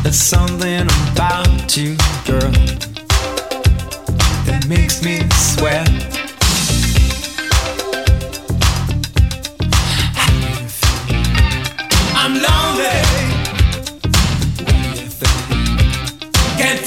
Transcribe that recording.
There's something about you, girl, that makes me sweat. How do you feel? I'm lonely. What do you think? Can't